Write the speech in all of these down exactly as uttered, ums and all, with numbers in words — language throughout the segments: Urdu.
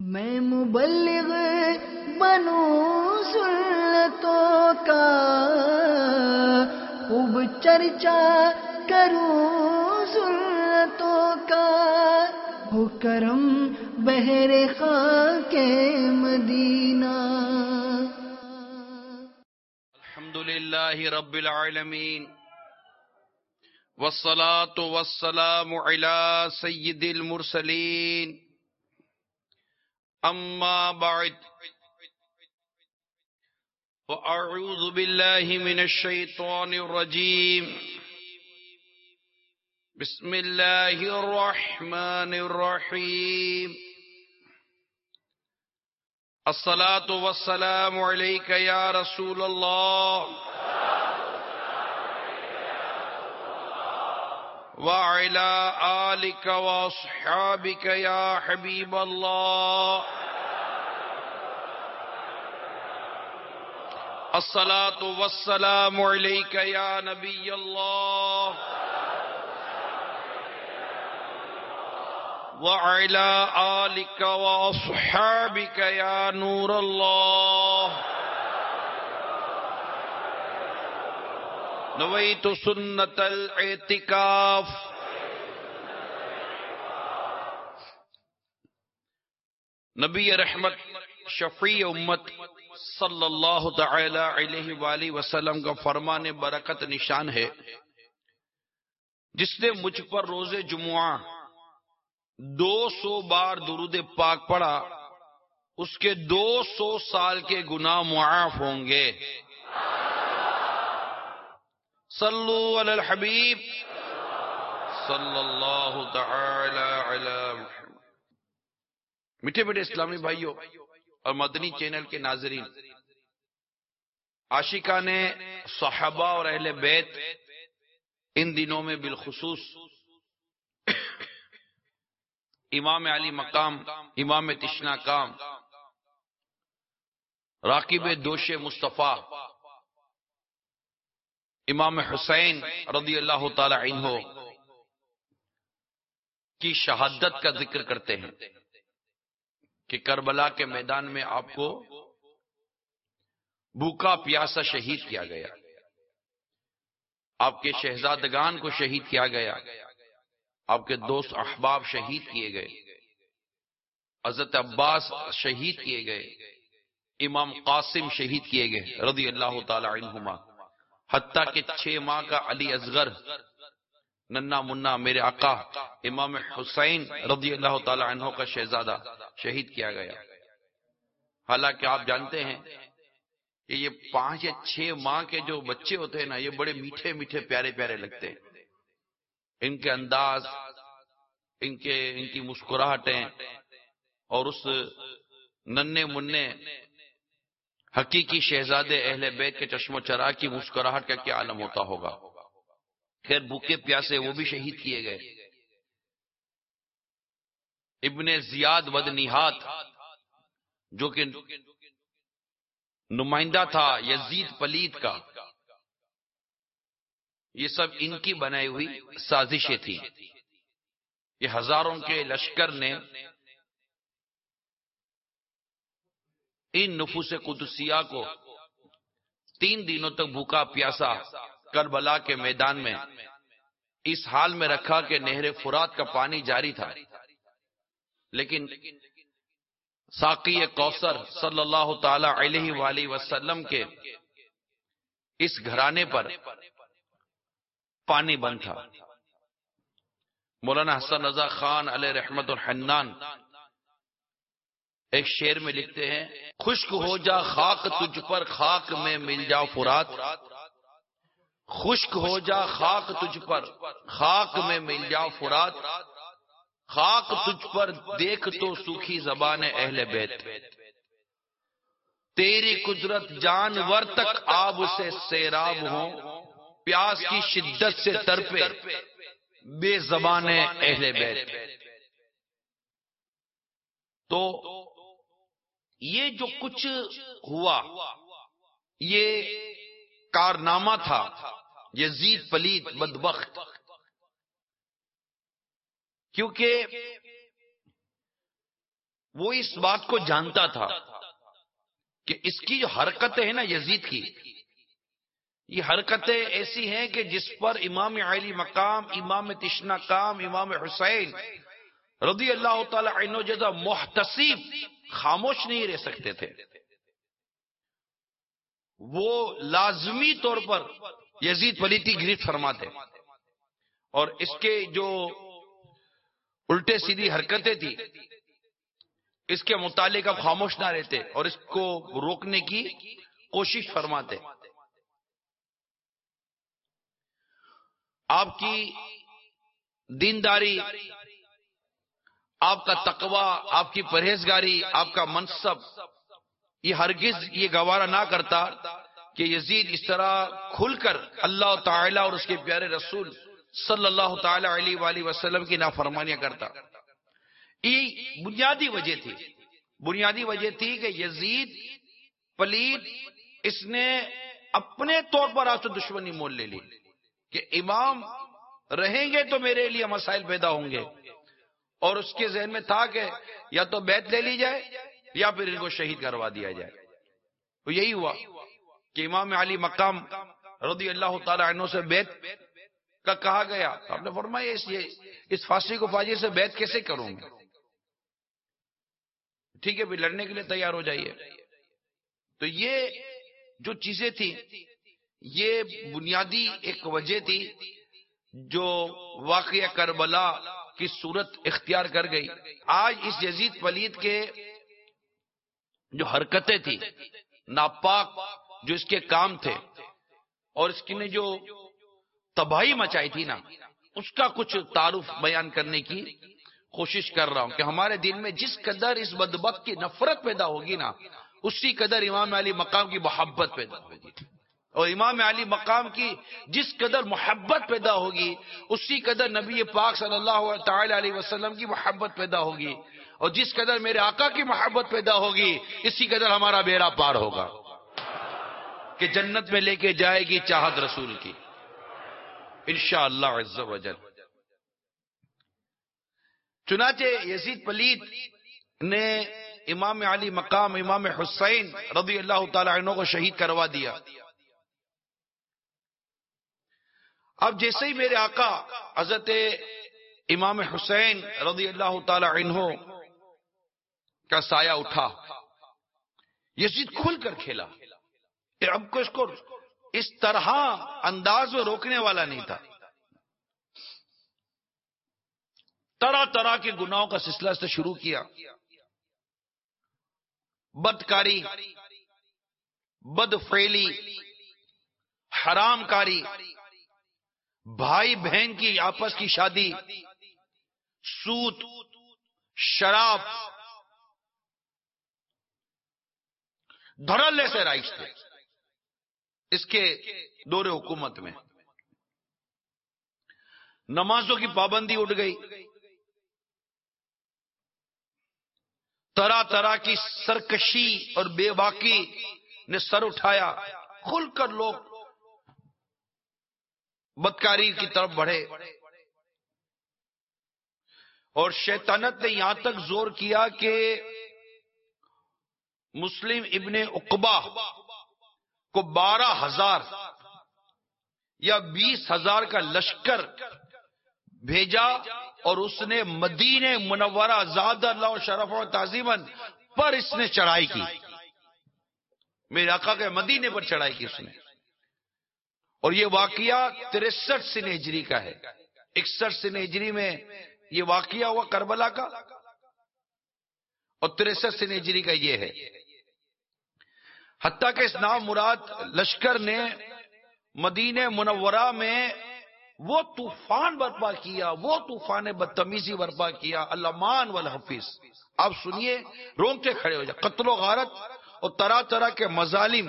میں مبلغ بنوں سنتوں کا، خوب چرچا کروں سنتوں کا، ہو کرم بہر خاک مدینہ۔ الحمدللہ رب العالمین، والصلاة والسلام علی سید المرسلین، اما بعد فاعوذ باللہ من الشیطان الرجیم، بسم اللہ الرحمن الرحیم۔ الصلاة والسلام علیک یا رسول اللہ وعلى آلك وأصحابك يا حبيب الله۔ الصلاة والسلام عليك يا نبي الله وعلى آلك وأصحابك يا نور الله۔ نویت سنت الاعتکاف۔ نبی رحمت شفیع امت صلی اللہ تعالی علیہ وآلہ وسلم کا فرمان برکت نشان ہے، جس نے مجھ پر روز جمعہ دو سو بار درود پاک پڑھا، اس کے دو سو سال کے گناہ معاف ہوں گے۔ صلو علی الحبیب صلی اللہ تعالی علی محمد۔ میٹھے میٹھے اسلامی بھائیوں اور مدنی چینل کے ناظرین، عاشقان صحابہ اور اہل بیت ان دنوں میں بالخصوص امام علی مقام، امام تشنا کام، راکب دوش مصطفیٰ امام حسین رضی اللہ تعالی عنہ کی شہادت کا ذکر کرتے ہیں کہ کربلا کے میدان میں آپ کو بھوکا پیاسا شہید کیا گیا، آپ کے شہزادگان کو شہید کیا گیا، آپ کے دوست احباب شہید کیے گئے، حضرت عباس شہید کیے گئے، امام قاسم شہید کیے گئے رضی اللہ تعالی عنہما، حتیٰ کہ چھ ماہ کا علی اصغر ننا منا میرے آقا امام حسین رضی اللہ تعالی عنہ کا شہزادہ شہید کیا گیا۔ حالانکہ آپ جانتے ہیں کہ یہ پانچ یا چھ ماہ کے جو بچے ہوتے ہیں نا، یہ بڑے میٹھے میٹھے پیارے پیارے لگتے ہیں، ان کے انداز، ان کے ان کی مسکراہٹیں، اور اس ننے منے حقیقی شہزادے اہل بیت کے چشم و چراغ کی مسکراہٹ کا کیا عالم ہوتا ہوگا۔ خیر بھوکے پیاسے وہ بھی شہید کیے گئے۔ ابن زیاد بدنیہات جو کہ نمائندہ تھا یزید پلید کا، یہ سب ان کی بنائی ہوئی سازشیں تھیں۔ یہ ہزاروں کے لشکر نے ان نفوس قدسیہ کو تین دنوں تک بھوکا پیاسا کربلا کے میدان میں اس حال میں رکھا کہ نہر فرات کا پانی جاری تھا، لیکن ساقی کوثر صلی اللہ تعالی علیہ وآلہ وسلم کے اس گھرانے پر پانی بند تھا۔ مولانا حسن رضا خان علیہ رحمت الحنان ایک شعر میں لکھتے ہیں، خشک ہو جا خاک تجھ پر خاک میں مل جا فرات، خشک ہو جا خاک تجھ پر خاک میں مل جا فرات، خاک تجھ پر دیکھ تو سوکھی زبان اہل بیت، تیری قدرت جانور تک آب سے سیراب ہوں، پیاس کی شدت سے تڑپے بے زبان اہل بیت۔ تو یہ جو کچھ ہوا یہ کارنامہ تھا یزید پلید بدبخت، کیونکہ وہ اس بات کو جانتا تھا کہ اس کی جو حرکتیں ہیں نا یزید کی، یہ حرکتیں ایسی ہیں کہ جس پر امام علی مقام، امام تشنا کام، امام حسین رضی اللہ تعالی عنہ جیسا محتسب خاموش نہیں رہ سکتے تھے. وہ لازمی طور پر یزید پلیتی گرفت فرماتے، اور اس کے جو الٹے سیدھی حرکتیں تھی اس کے متعلق اب خاموش نہ رہتے اور اس کو روکنے کی کوشش فرماتے. آپ کی دینداری، آپ کا تقوی، آپ کی پرہیزگاری، آپ کا منصب، یہ ہرگز یہ گوارا نہ کرتا کہ یزید اس طرح کھل کر اللہ تعالی اور اس کے پیارے رسول صلی اللہ تعالی علیہ وآلہ وسلم کی نافرمانیاں کرتا. یہ بنیادی وجہ تھی بنیادی وجہ تھی کہ یزید پلید اس نے اپنے طور پر آپ سے دشمنی مول لے لی کہ امام رہیں گے تو میرے لیے مسائل پیدا ہوں گے، اور اس کے ذہن میں تھا کہ یا تو بیعت لے لی جائے یا پھر ان کو شہید کروا دیا جائے. تو یہی ہوا کہ امام علی مقام رضی اللہ تعالی عنہ سے بیعت کا کہا گیا. آپ نے فرمایا اس اس فاسق و فاجر سے بیعت کیسے کروں گا؟ ٹھیک ہے، پھر لڑنے کے لیے تیار ہو جائیے. تو یہ جو چیزیں تھیں یہ بنیادی ایک وجہ تھی جو واقعہ کربلا کی صورت اختیار کر گئی. آج اس یزید پلید کے جو حرکتیں تھی، ناپاک جو اس کے کام تھے، اور اس کی نے جو تباہی مچائی تھی نا، اس کا کچھ تعارف بیان کرنے کی کوشش کر رہا ہوں کہ ہمارے دل میں جس قدر اس بدبخت کی نفرت پیدا ہوگی نا، اسی قدر امام علی مقام کی محبت پیدا ہوگی، اور امام علی مقام کی جس قدر محبت پیدا ہوگی اسی قدر نبی پاک صلی اللہ تعالی علیہ وسلم کی محبت پیدا ہوگی، اور جس قدر میرے آقا کی محبت پیدا ہوگی اسی قدر ہمارا بیڑا پار ہوگا کہ جنت میں لے کے جائے گی چاہت رسول کی انشاءاللہ عز و جل. چنانچہ یزید پلید نے امام علی مقام امام حسین رضی اللہ تعالی عنہ کو شہید کروا دیا. اب جیسے ہی میرے آقا حضرت امام حسین رضی اللہ تعالی عنہ کا سایہ اٹھا، یزید کھل کر کھیلا. اب کو اس کو اس طرح انداز میں روکنے والا نہیں تھا. طرح طرح کے گناہوں کا سلسلہ سے شروع کیا، بدکاری، بدفعلی، حرام کاری، بھائی بہن کی آپس کی شادی، سود، شراب، دھڑلے سے رائج تھے اس کے دور حکومت میں. نمازوں کی پابندی اٹھ گئی، طرح طرح کی سرکشی اور بے باکی نے سر اٹھایا. کھل کر لوگ بدکاری کی طرف بڑھے، اور شیطانت نے یہاں تک زور کیا کہ مسلم ابن عقبہ کو بارہ ہزار یا بیس ہزار کا لشکر بھیجا، اور اس نے مدینہ منورہ زاد اللہ شرف و تعظیماً پر اس نے چڑھائی کی. میرے آقا کے مدینے پر چڑھائی کی اس نے. اور یہ واقعہ تریسٹھ سن ہجری کا ہے. اکسٹھ سن ہجری میں یہ واقعہ ہوا کربلا کا، اور تریسٹھ سن ہجری کا یہ ہے. حتیٰ کہ اس نام مراد لشکر نے مدینہ منورہ میں وہ طوفان برپا کیا، وہ طوفان بدتمیزی برپا کیا، الامان والحفیظ. آپ سنیے رونگٹے کھڑے ہو جائے. قتل و غارت اور طرح طرح کے مظالم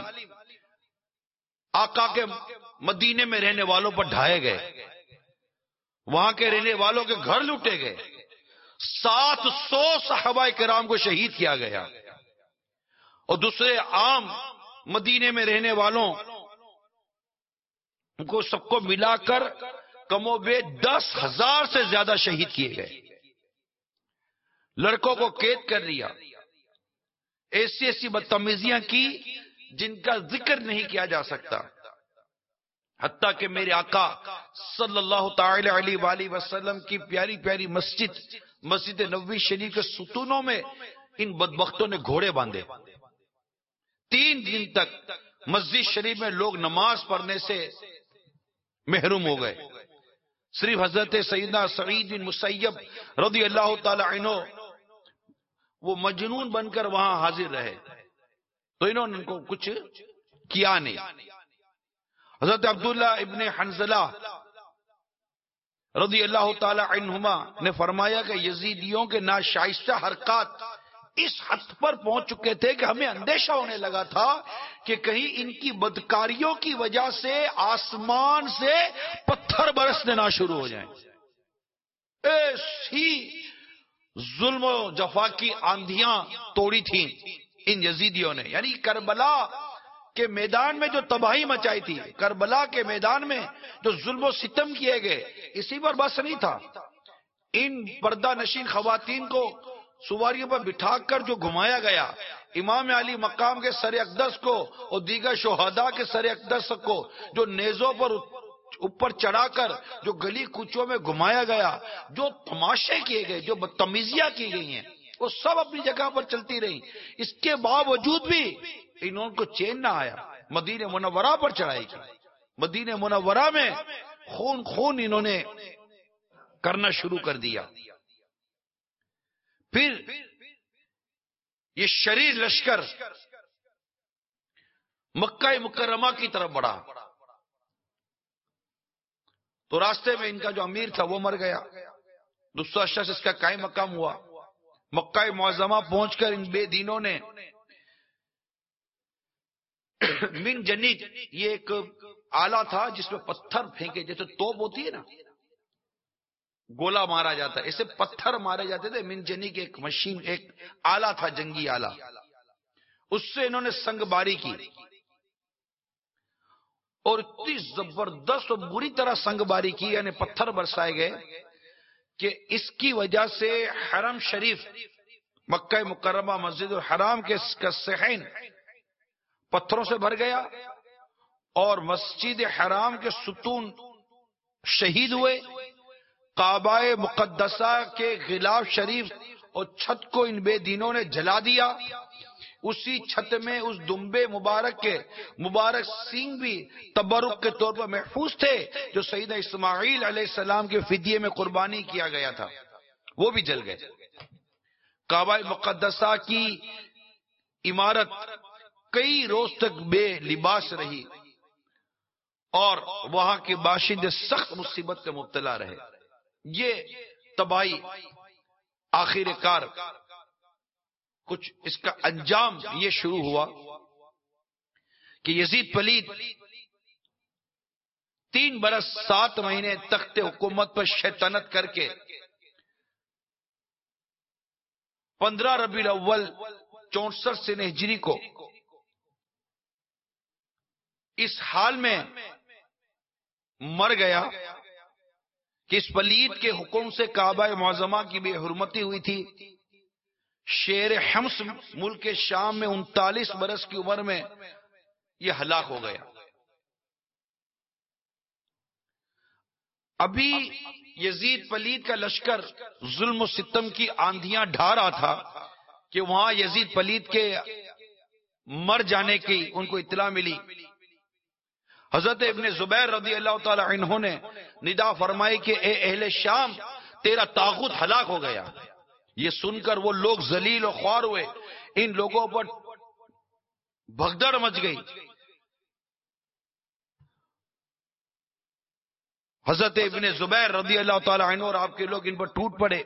آقا کے مدینے میں رہنے والوں پر ڈھائے گئے، وہاں کے رہنے والوں کے گھر لوٹے گئے، سات سو صحابہ کرام کو شہید کیا گیا، اور دوسرے عام مدینے میں رہنے والوں کو سب کو ملا کر کم و بیش دس ہزار سے زیادہ شہید کیے گئے. لڑکوں کو قید کر لیا، ایسی ایسی بدتمیزیاں کی جن کا ذکر نہیں کیا جا سکتا، حتیٰ کہ میرے آقا صلی اللہ تعالی علیہ وآلہ وسلم کی پیاری پیاری مسجد مسجد نبوی شریف کے ستونوں میں ان بدبختوں نے گھوڑے باندھے. تین دن تک مسجد شریف میں لوگ نماز پڑھنے سے محروم ہو گئے. صرف حضرت سیدنا سعید بن مسیب رضی اللہ تعالی عنہ وہ مجنون بن کر وہاں حاضر رہے، تو انہوں نے ان کو کچھ کیا نہیں. حضرت عبداللہ ابن حنظلہ رضی اللہ تعالی عنہما نے فرمایا کہ یزیدیوں کے ناشائستہ حرکات اس حد پر پہنچ چکے تھے کہ ہمیں اندیشہ ہونے لگا تھا کہ کہیں ان کی بدکاریوں کی وجہ سے آسمان سے پتھر برسنے نہ شروع ہو جائیں. ایسی ظلم و جفا کی آندھیاں توڑی تھیں ان یزیدیوں نے. یعنی کربلا کے میدان میں جو تباہی مچائی تھی، کربلا کے میدان میں جو ظلم و ستم کیے گئے، اسی پر بس نہیں تھا. ان پردہ نشین خواتین کو سواریوں پر بٹھا کر جو گھمایا گیا، امام علی مقام کے سر اقدس کو اور دیگر شہداء کے سر اقدس کو جو نیزوں پر اوپر چڑھا کر جو گلی کوچوں میں گھمایا گیا، جو تماشے کیے گئے، جو بدتمیزیاں کی گئی ہیں، وہ سب اپنی جگہ پر چلتی رہی. اس کے باوجود بھی انہوں کو چین نہ آیا، مدینہ منورہ پر چڑھائی کی. مدینہ منورہ میں خون خون انہوں نے کرنا شروع کر دیا. پھر یہ شریر لشکر مکہ مکرمہ کی طرف بڑھا، تو راستے میں ان کا جو امیر تھا وہ مر گیا. دوسرا شخص اس کا قائم مقام ہوا. مکہ معظمہ پہنچ کر ان بے دینوں نے من جنیق، یہ ایک آلہ تھا جس میں پتھر پھینکے، جیسے توپ ہوتی ہے نا، گولا مارا جاتا ہے، ایسے پتھر مارے جاتے تھے. من جنیق ایک مشین، ایک آلہ تھا، جنگی آلہ. اس سے انہوں نے سنگ باری کی اور اتنی زبردست اور بری طرح سنگ باری کی، یعنی پتھر برسائے گئے کہ اس کی وجہ سے حرم شریف مکہ مکرمہ مسجد الحرام کے صحن پتھروں سے بھر گیا اور مسجد حرام کے ستون شہید ہوئے. کعبہ مقدسہ کے غلاف شریف اور چھت کو ان بے دینوں نے جلا دیا. اسی چھت میں اس دمبے مبارک کے مبارک سینگ بھی تبرک کے طور پر محفوظ تھے جو سیدنا اسماعیل علیہ السلام کے فدیے میں قربانی کیا گیا تھا، وہ بھی جل گئے. کعبہ مقدسہ کی عمارت کئی روز تک بے لباس رہی اور وہاں کے باشندے سخت مصیبت کے مبتلا رہے. یہ تباہی آخر کار کچھ اس کا انجام یہ شروع ہوا کہ یزید پلید تین برس سات مہینے تخت حکومت پر شیطنت کر کے پندرہ ربیع الاول چونسٹھ سے ہجری کو اس حال میں مر گیا کہ اس پلید کے حکم سے کعبہ معظمہ کی بے حرمتی ہوئی تھی. شیر حمص ملک شام میں انتالیس برس کی عمر میں یہ ہلاک ہو گیا. ابھی یزید پلید کا لشکر ظلم و ستم کی آندھیاں ڈھا رہا تھا کہ وہاں یزید پلید کے مر جانے کی ان کو اطلاع ملی. حضرت ابن زبیر رضی اللہ تعالی عنہ نے ندا فرمائی کہ اے اہل شام، تیرا طاغوت ہلاک ہو گیا. یہ سن کر وہ لوگ ذلیل و خوار ہوئے، ان لوگوں پر بھگدڑ مچ گئی. حضرت ابن زبیر رضی اللہ تعالی عنہ اور آپ کے لوگ ان پر ٹوٹ پڑے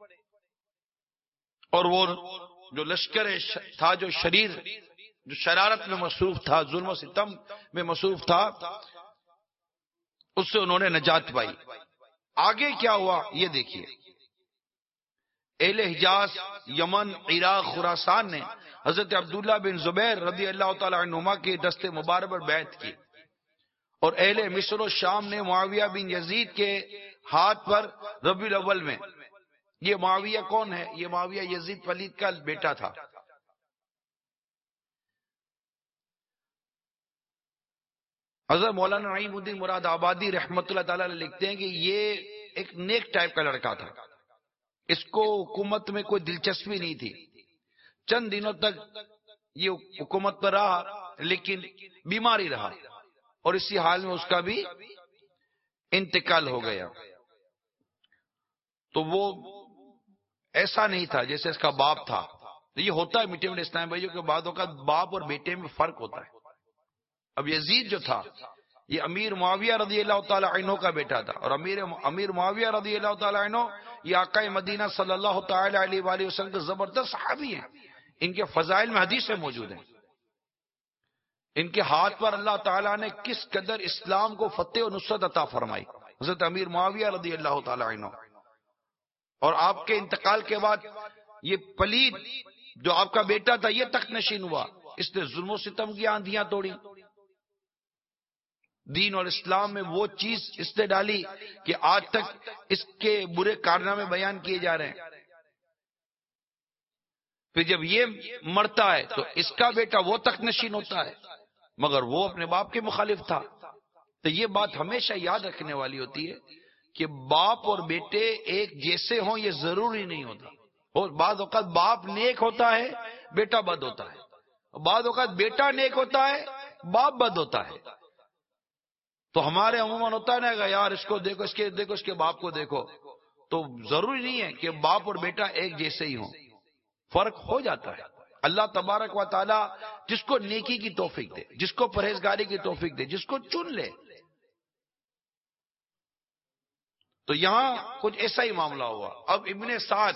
اور وہ جو لشکر تھا، جو شریر جو شرارت میں مصروف تھا، ظلم و ستم میں مصروف تھا، اس سے انہوں نے نجات پائی. آگے کیا ہوا یہ دیکھیے. اہل حجاز، یمن، عراق، خراسان نے حضرت عبداللہ بن زبیر رضی اللہ تعالی عنہما کے دست مبارک پر بیعت کی اور اہل مصر و شام نے معاویہ بن یزید کے ہاتھ پر ربیع الاول میں یہ معاویہ کون ہے؟ یہ معاویہ یزید پلید کا بیٹا تھا. حضرت مولانا نعیم الدین مراد آبادی رحمت اللہ تعالی لکھتے ہیں کہ یہ ایک نیک ٹائپ کا لڑکا تھا. اس کو حکومت میں کوئی دلچسپی نہیں تھی. چند دنوں تک یہ حکومت پر رہا لیکن بیماری رہا اور اسی حال میں اس کا بھی انتقال ہو گیا. تو وہ ایسا نہیں تھا جیسے اس کا باپ تھا. یہ ہوتا ہے میٹھے میٹھے اسلام بھائیوں کے بعد اوقات باپ اور بیٹے میں فرق ہوتا ہے. اب یزید جو تھا یہ امیر معاویہ رضی اللہ تعالی عنہ کا بیٹا تھا، اور امیر امیر معاویہ رضی اللہ تعالی عنہ یہ آقا مدینہ صلی اللہ تعالی علیہ وآلہ وسلم کے زبردست صحابی ہیں. ان کے فضائل میں حدیثیں موجود ہیں. ان کے ہاتھ پر اللہ تعالیٰ نے کس قدر اسلام کو فتح و نصرت عطا فرمائی. حضرت امیر معاویہ رضی اللہ تعالی عنہ. اور آپ کے انتقال کے بعد یہ پلید جو آپ کا بیٹا تھا یہ تخت نشین ہوا. اس نے ظلم و ستم کی آندھیاں توڑی. دین اور اسلام میں وہ چیز اس نے ڈالی کہ آج تک اس کے برے کارنامے بیان کیے جا رہے ہیں. پھر جب یہ مرتا ہے تو اس کا بیٹا وہ تخت نشین ہوتا ہے، مگر وہ اپنے باپ کے مخالف تھا. تو یہ بات ہمیشہ یاد رکھنے والی ہوتی ہے کہ باپ اور بیٹے ایک جیسے ہوں یہ ضروری نہیں ہوتا. اور بعض اوقات باپ نیک ہوتا ہے بیٹا بد ہوتا ہے، بعض اوقات بیٹا نیک ہوتا ہے باپ بد ہوتا ہے. تو ہمارے عموماً ہوتا ہے نا کہ یار اس کو دیکھو اس کے دیکھو اس کے باپ کو دیکھو. تو ضروری نہیں ہے کہ باپ اور بیٹا ایک جیسے ہی ہوں، فرق ہو جاتا ہے. اللہ تبارک و تعالی جس کو نیکی کی توفیق دے، جس کو پرہیزگاری کی توفیق دے، جس کو چن لے. تو یہاں کچھ ایسا ہی معاملہ ہوا. اب ابن سعد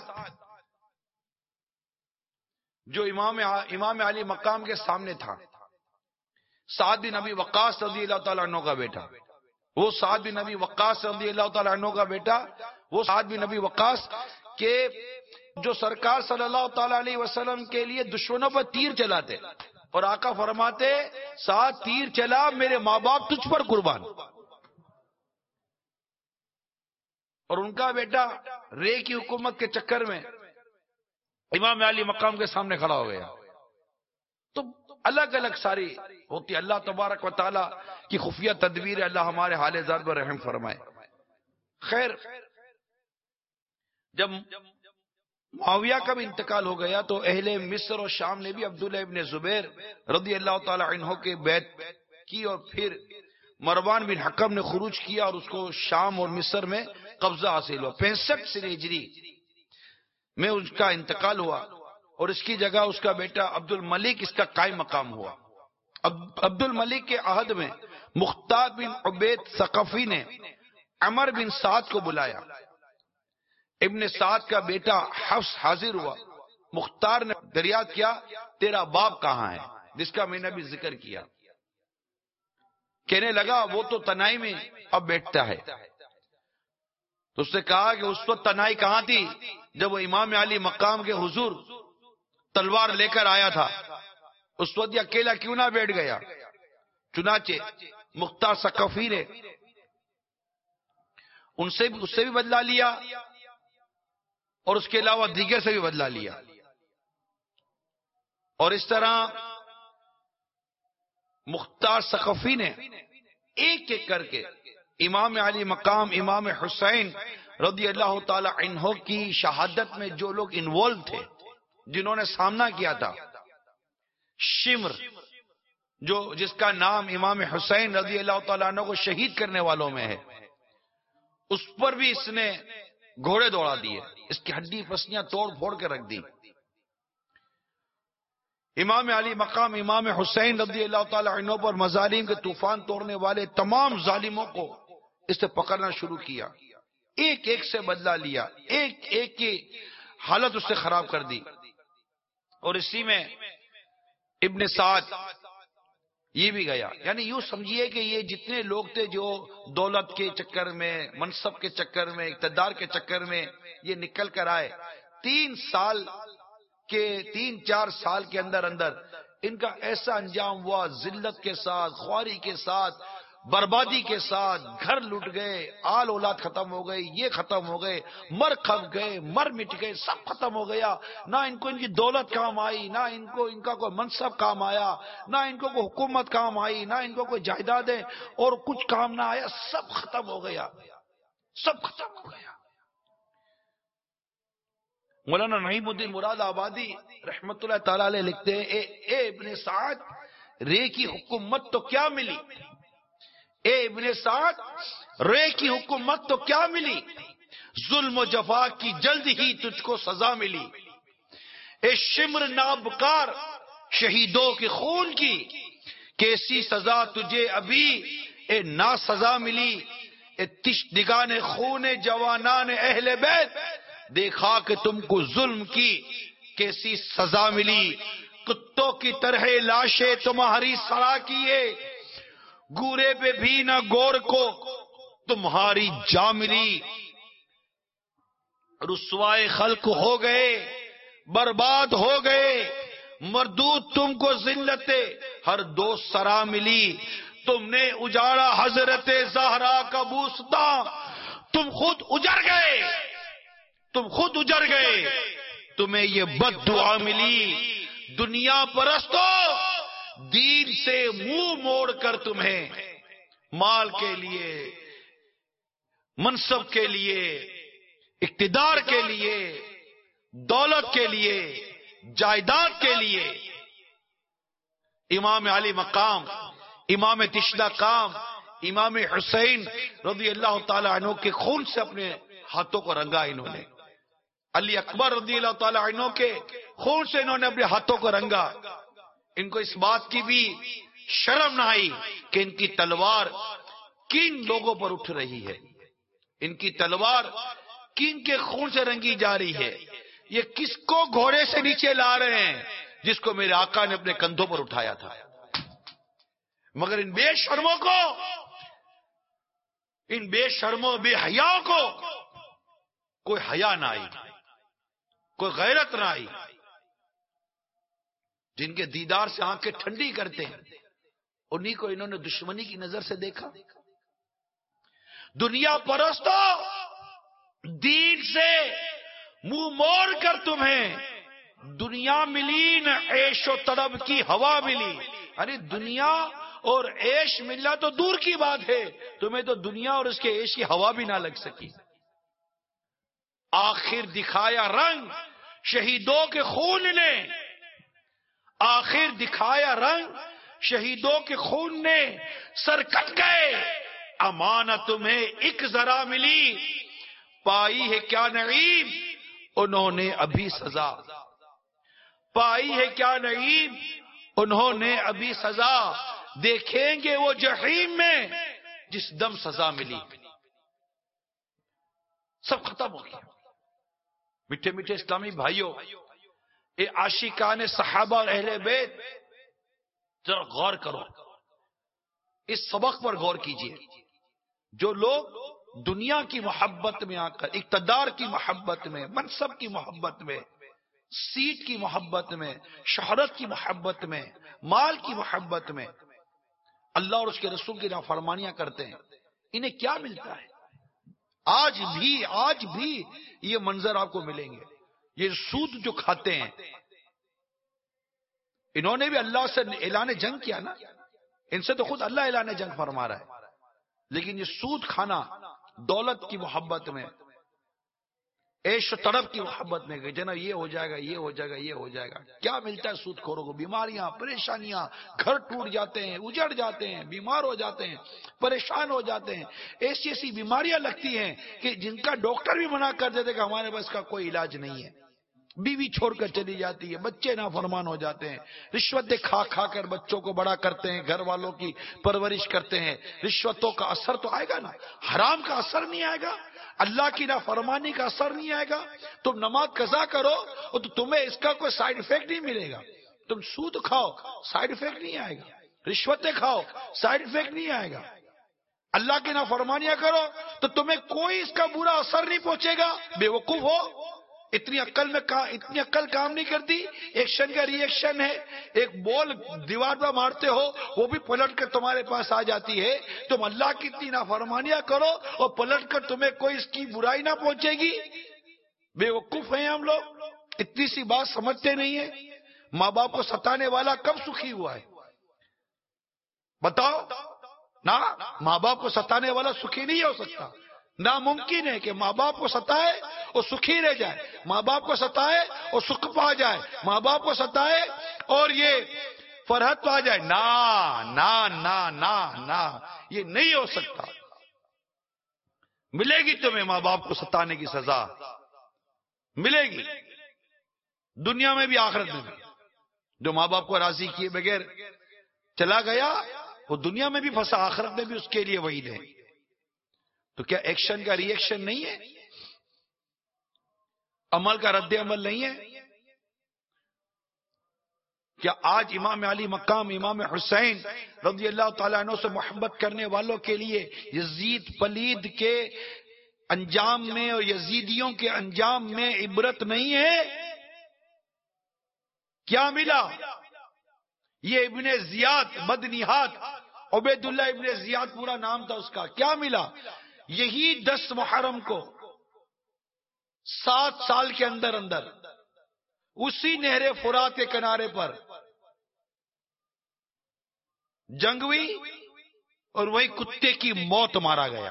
جو امام امام علی مقام کے سامنے تھا، سعد بن ابی وقاص رضی اللہ تعالیٰ عنہ کا بیٹا، وہ سعد بن ابی وقاص رضی اللہ تعالیٰ عنہ کا بیٹا وہ سعد بن ابی وقاص کے جو سرکار صلی اللہ تعالی علیہ وسلم کے لیے دشمنوں پر تیر چلاتے، اور آقا فرماتے سعد تیر چلا میرے ماں باپ تجھ پر قربان. اور ان کا بیٹا رے کی حکومت کے چکر میں امام علی مقام کے سامنے کھڑا ہو گیا. تو الگ الگ ساری ہوتی. اللہ تبارک و تعالی کی خفیہ تدبیر. اللہ ہمارے حال زار پر رحم فرمائے. خیر، جب معاویہ کا بھی انتقال ہو گیا تو اہل مصر اور شام نے بھی عبداللہ ابن زبیر رضی اللہ تعالی عنہ کے بیعت کی، اور پھر مروان بن حکم نے خروج کیا اور اس کو شام اور مصر میں قبضہ حاصل ہوا. پینسٹھ سن ہجری میں اس کا انتقال ہوا اور اس کی جگہ اس کا بیٹا عبد الملک اس کا قائم مقام ہوا. عبد الملک کے عہد میں مختار بن عبید ثقفی نے عمر بن سعد کو بلایا. ابن سعد کا بیٹا حفص حاضر ہوا. مختار نے دریافت کیا تیرا باپ کہاں ہے، جس کا میں نے بھی ذکر کیا. کہنے لگا وہ تو تنائی میں اب بیٹھتا ہے. تو اس نے کہا کہ اس وقت تنائی کہاں تھی جب وہ امام علی مقام کے حضور تلوار لے کر آیا تھا، اس وقت یہ اکیلا کیوں نہ بیٹھ گیا. چنانچہ مختار ثقفی نے ان سے بھی اس سے بھی بدلا لیا اور اس کے علاوہ دیگر سے بھی بدلا لیا. اور اس طرح مختار ثقفی نے ایک ایک کر کے امام علی مقام امام حسین رضی اللہ تعالی عنہ کی شہادت میں جو لوگ انوالو تھے، جنہوں نے سامنا کیا تھا، شمر جو جس کا نام امام حسین رضی اللہ تعالیٰ عنہ کو شہید کرنے والوں میں ہے، اس پر بھی اس نے گھوڑے دوڑا دیے، اس کی ہڈی پسلیاں توڑ پھوڑ کے رکھ دی. امام علی مقام امام حسین رضی اللہ تعالی عنہ پر مظالم کے طوفان توڑنے والے تمام ظالموں کو اس نے پکڑنا شروع کیا. ایک ایک سے بدلہ لیا، ایک ایک کی حالت اس سے خراب کر دی. اور اسی میں ابن سعد یہ بھی گیا. یعنی یوں سمجھیے کہ یہ جتنے لوگ تھے جو دولت کے چکر میں، منصب کے چکر میں، اقتدار کے چکر میں یہ نکل کر آئے، تین سال کے تین چار سال کے اندر اندر ان کا ایسا انجام ہوا، ذلت کے ساتھ، خواری کے ساتھ، بربادی کے ساتھ گھر لٹ گئے، آل اولاد ختم ہو گئی، یہ ختم ہو گئے، مر کھپ گئے، مر مٹ گئے، سب ختم ہو گیا. نہ ان کو ان کی دولت کام آئی، نہ ان کو ان کا کوئی منصب کام آیا، نہ ان کو کوئی حکومت کام آئی، نہ ان کو کوئی جائیدادیں اور کچھ کام نہ آیا. سب ختم ہو گیا، سب ختم ہو گیا. مولانا نعیم الدین مراد آبادی رحمت اللہ تعالی علیہ لکھتے ہیں، اے, اے ابن سعد، رے کی حکومت تو کیا ملی؟ اے ابن سعد، رے کی حکومت تو کیا ملی؟ ظلم و جفا کی جلد ہی تجھ کو سزا ملی. اے شمر نابکار شہیدوں کے خون کی، کیسی سزا تجھے ابھی اے نا سزا ملی. اے تشنگان خون جوانان اہل بیت، دیکھا کہ تم کو ظلم کی کیسی سزا ملی. کتوں کی طرح لاشیں تمہاری سڑا کیے، گورے پہ بھی نہ گور کو تمہاری جا ملی. رسوائے خلق ہو گئے، برباد ہو گئے، مردود تم کو ذلت ہر دو سرا ملی. تم نے اجاڑا حضرت زہرا کا بوستان، تم خود اجڑ گئے، تم خود اجڑ گئے، تمہیں یہ بد دعا ملی. دنیا پرستو، دین سے منہ موڑ کر تمہیں مال کے لیے، منصب کے لیے، اقتدار کے لیے، دولت کے لیے، جائیداد کے لیے، امام علی مقام، امام تشدہ کام، امام حسین رضی اللہ تعالی عنہ کے خون سے اپنے ہاتھوں کو رنگا. انہوں نے علی اکبر رضی اللہ تعالی عنہ کے خون سے انہوں نے اپنے ہاتھوں کو رنگا. ان کو اس بات کی بھی شرم نہ آئی کہ ان کی تلوار کن لوگوں پر اٹھ رہی ہے، ان کی تلوار کن کے خون سے رنگی جا رہی ہے. یہ کس کو گھوڑے سے نیچے لا رہے ہیں؟ جس کو میرے آقا نے اپنے کندھوں پر اٹھایا تھا. مگر ان بے شرموں کو، ان بے شرموں بے حیاؤں کو کوئی حیا نہ آئی، کوئی غیرت نہ آئی. جن کے دیدار سے آنکھیں ٹھنڈی کرتے ہیں، انہی کو انہوں نے دشمنی کی نظر سے دیکھا. دنیا پرستو، دین سے منہ موڑ کر تمہیں دنیا ملی نہ عیش و طرب کی ہوا ملی. ارے دنیا اور عیش ملنا تو دور کی بات ہے، تمہیں تو دنیا اور اس کے عیش کی ہوا بھی نہ لگ سکی. آخر دکھایا رنگ شہیدوں کے خون نے، آخر دکھایا رنگ شہیدوں کے خون نے. سر کٹ گئے، امانت تمہیں ایک ذرا ملی. پائی ہے کیا نعیم انہوں نے ابھی سزا، پائی ہے کیا نعیم انہوں نے ابھی سزا. دیکھیں گے وہ جحیم میں جس دم سزا ملی. سب ختم ہو گیا. میٹھے میٹھے اسلامی بھائیوں، اے عاشقان صحابہ اور اہل بیت، ذرا غور کرو، اس سبق پر غور کیجئے. جو لوگ دنیا کی محبت میں آ کر، اقتدار کی محبت میں، منصب کی محبت میں، سیٹ کی محبت میں، شہرت کی محبت میں، مال کی محبت میں اللہ اور اس کے رسول کی نافرمانیاں کرتے ہیں، انہیں کیا ملتا ہے؟ آج بھی آج بھی یہ منظر آپ کو ملیں گے. یہ سود جو کھاتے ہیں، انہوں نے بھی اللہ سے اعلان جنگ کیا نا، ان سے تو خود اللہ اعلان جنگ فرما رہا ہے. لیکن یہ سود کھانا دولت کی محبت میں، عیش و طرب کی محبت میں کہ جناب یہ ہو جائے گا، یہ ہو جائے گا، یہ ہو جائے گا. کیا ملتا ہے سود خوروں کو؟ بیماریاں، پریشانیاں، گھر ٹوٹ جاتے ہیں، اجڑ جاتے ہیں، بیمار ہو جاتے ہیں، پریشان ہو جاتے ہیں. ایسی ایسی بیماریاں لگتی ہیں کہ جن کا ڈاکٹر بھی منع کر دیتے کہ ہمارے پاس کا کوئی علاج نہیں ہے. بیوی چھوڑ کر چلی جاتی ہے، بچے نافرمان ہو جاتے ہیں، رشوتیں کھا کھا کر بچوں کو بڑا کرتے ہیں، گھر والوں کی پرورش کرتے ہیں. رشوتوں کا اثر تو آئے گا نا، حرام کا اثر نہیں آئے گا، اللہ کی نافرمانی کا اثر نہیں آئے گا. تم نماز قضا کرو تو تمہیں اس کا کوئی سائیڈ افیکٹ نہیں ملے گا. تم سود کھاؤ، سائیڈ افیکٹ نہیں آئے گا. رشوتیں کھاؤ، سائیڈ افیکٹ نہیں آئے گا. اللہ کی نافرمانیاں کرو تو تمہیں کوئی اس کا برا اثر نہیں پہنچے گا. بے وقوف ہو، اتنی عقل میں اتنی عقل کام نہیں کرتی. ایکشن کا ری ایکشن ہے. ایک بال دیوار پر مارتے ہو وہ بھی پلٹ کر تمہارے پاس آ جاتی ہے. تم اللہ کی اتنی نافرمانیاں کرو اور پلٹ کر تمہیں کوئی اس کی برائی نہ پہنچے گی. بے وقوف ہیں ہم لوگ, اتنی سی بات سمجھتے نہیں ہیں. ماں باپ کو ستانے والا کب سکھی ہوا ہے بتاؤ نا؟ ماں باپ کو ستانے والا سکھی نہیں ہو سکتا. ناممکن ہے کہ ماں باپ کو ستائے اور سکھی رہ جائے, ماں باپ کو ستائے اور سکھ پا جائے, ماں باپ کو ستائے اور یہ فرحت پا جائے. نا نا نا نا نا یہ نہیں ہو سکتا. ملے گی تمہیں ماں باپ کو ستانے کی سزا, ملے گی دنیا میں بھی آخرت میں بھی. جو ماں باپ کو راضی کیے بغیر چلا گیا وہ دنیا میں بھی پھنسا, آخرت میں بھی اس کے لیے وعید ہے. تو کیا ایکشن کا ری ایکشن نہیں ہے؟ عمل کا رد عمل نہیں ہے؟ کیا آج امام علی مقام امام حسین رضی اللہ تعالیٰ عنہ سے محبت کرنے والوں کے لیے یزید پلید کے انجام میں اور یزیدیوں کے انجام میں عبرت نہیں ہے؟ کیا ملا؟ یہ ابن زیاد بدنیات, عبید اللہ ابن زیاد پورا نام تھا اس کا. کیا ملا؟ یہی دس محرم کو سات سال کے اندر اندر اسی نہر فرات کے کنارے پر جنگ ہوئی اور وہی کتے کی موت مارا گیا.